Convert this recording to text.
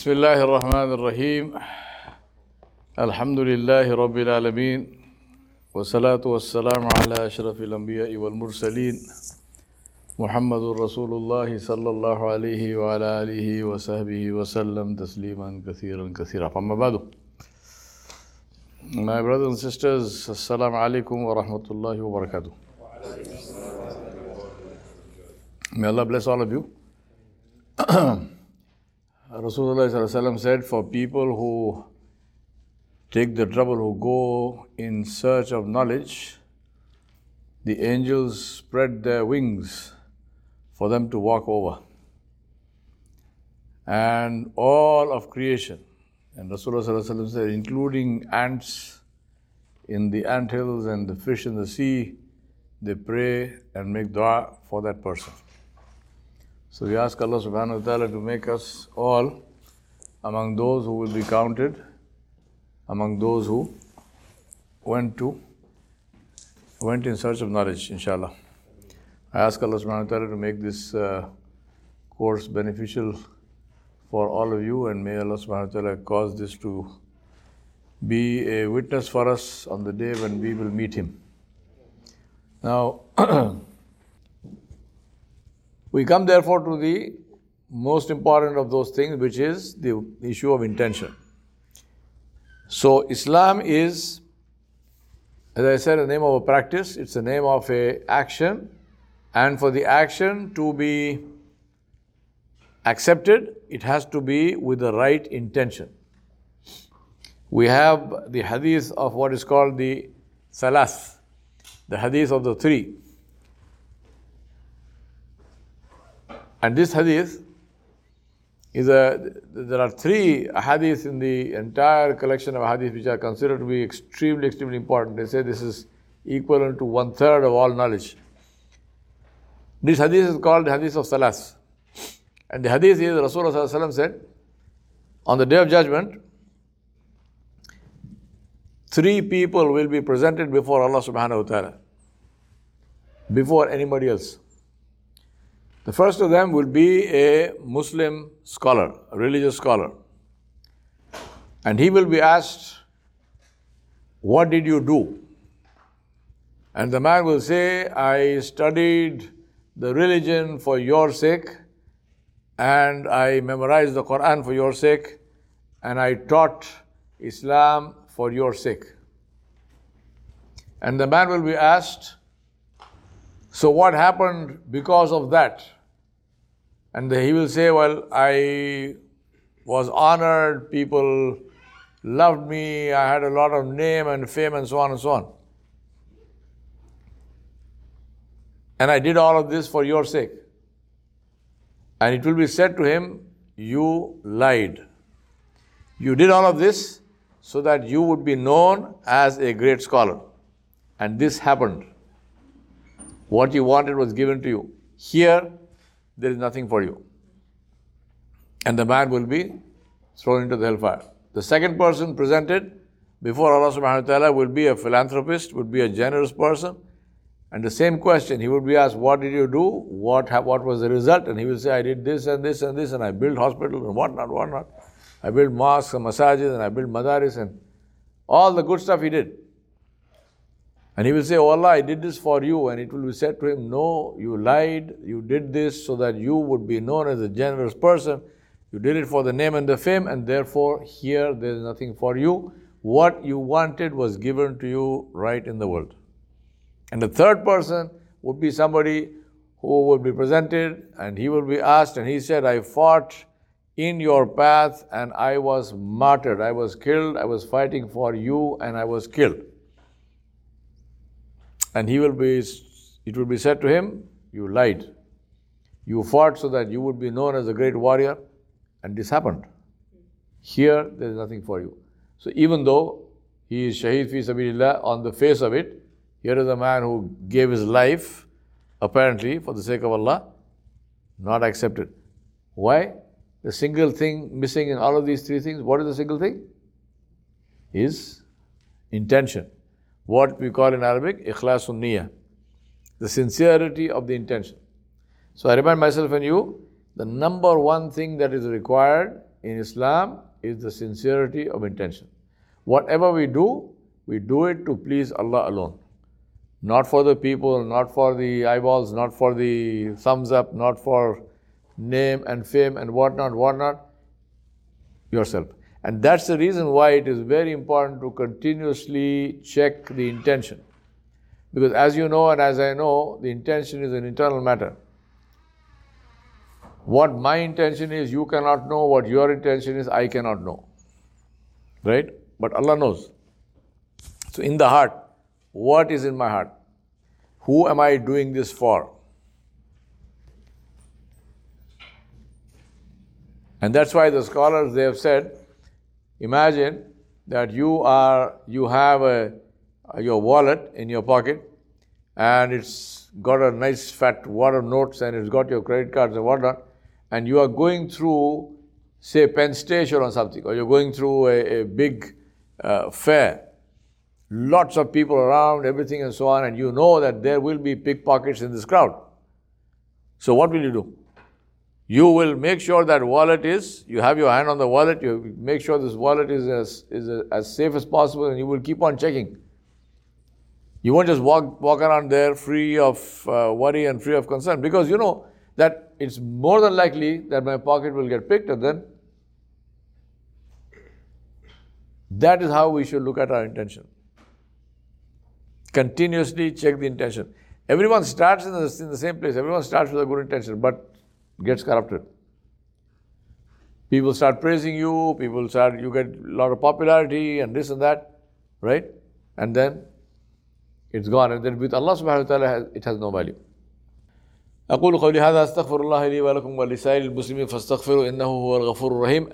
بسم الله الرحمن الرحيم الحمد لله رب العالمين والصلاة والسلام على أشرف الأنبياء والمرسلين محمد رسول الله صلى الله عليه وعلى آله وصحبه وسلم تسليما كثيرا أما بعد. My brothers and sisters, Assalamu alaikum wa rahmatullahi wa barakatuh. May Allah bless all of you. Rasulullah said, for people who take the trouble, who go in search of knowledge, the angels spread their wings for them to walk over. And all of creation, and Rasulullah said, including ants in the anthills and the fish in the sea, they pray and make dua for that person. So we ask Allah subhanahu wa ta'ala to make us all among those who will be counted, among those who went in search of knowledge, inshallah. I ask Allah subhanahu wa ta'ala to make this course beneficial for all of you, and may Allah subhanahu wa ta'ala cause this to be a witness for us on the day when we will meet Him. Now, we come therefore to the most important of those things, which is the issue of intention. So Islam is, as I said, the name of a practice, it's the name of an action, and for the action to be accepted, it has to be with the right intention. We have the hadith of what is called the Thalath, the hadith of the three. And this hadith is there are three hadiths in the entire collection of hadiths which are considered to be extremely important. They say this is equivalent to 1/3 of all knowledge. This hadith is called the hadith of Thalath. And the hadith is Rasulullah said, on the day of judgment, three people will be presented before Allah subhanahu wa ta'ala, before anybody else. The first of them will be a Muslim scholar, a religious scholar. And he will be asked, what did you do? And the man will say, I studied the religion for your sake, and I memorized the Quran for your sake, and I taught Islam for your sake. And the man will be asked, so what happened because of that? And he will say, well, I was honored, people loved me, I had a lot of name and fame and so on and so on. And I did all of this for your sake. And it will be said to him, you lied. You did all of this so that you would be known as a great scholar. And this happened. What you wanted was given to you. Here, there is nothing for you. And the man will be thrown into the hellfire. The second person presented before Allah subhanahu wa ta'ala will be a philanthropist, would be a generous person. And the same question, he would be asked, what did you do? What was the result? And he will say, I did this and this and this, and I built hospitals and whatnot. I built mosques and masajid, and I built madaris, and all the good stuff he did. And he will say, oh Allah, I did this for you. And it will be said to him, no, you lied. You did this so that you would be known as a generous person. You did it for the name and the fame, and therefore here there is nothing for you. What you wanted was given to you right in the world. And the third person would be somebody who would be presented, and he will be asked, and he said, I fought in your path and I was martyred. I was killed. I was fighting for you and I was killed. And it will be said to him, you lied. You fought so that you would be known as a great warrior, and this happened. Here, there is nothing for you. So even though he is shaheed fi sabilillah on the face of it, here is a man who gave his life, apparently, for the sake of Allah, not accepted. Why? The single thing missing in all of these three things, what is the single thing? Is intention. What we call in Arabic, ikhlasun niyyah. The sincerity of the intention. So I remind myself and you, the number one thing that is required in Islam is the sincerity of intention. Whatever we do it to please Allah alone. Not for the people, not for the eyeballs, not for the thumbs up, not for name and fame and whatnot, yourself. And that's the reason why it is very important to continuously check the intention. Because as you know and as I know, the intention is an internal matter. What my intention is, you cannot know. What your intention is, I cannot know. Right? But Allah knows. So in the heart, what is in my heart? Who am I doing this for? And that's why the scholars, they have said, imagine that you have your wallet in your pocket and it's got a nice fat wad of notes and it's got your credit cards and whatnot, and you are going through, say, Penn Station or something, or you're going through a big fair, lots of people around, everything and so on, and you know that there will be pickpockets in this crowd. So what will you do? You will make sure that you have your hand on the wallet, you make sure this wallet is as safe as possible, and you will keep on checking. You won't just walk around there free of worry and free of concern, because you know that it's more than likely that my pocket will get picked, and then that is how we should look at our intention. Continuously check the intention. Everyone starts in the same place. Everyone starts with a good intention, but gets corrupted. People start praising you, you get a lot of popularity and this and that, right? And then it's gone. And then with Allah subhanahu wa ta'ala, it has no value. أقول قولي هذا أستغفر الله لي ولكم ولسائر المسلمين فاستغفروا إنه هو الغفور الرحيم.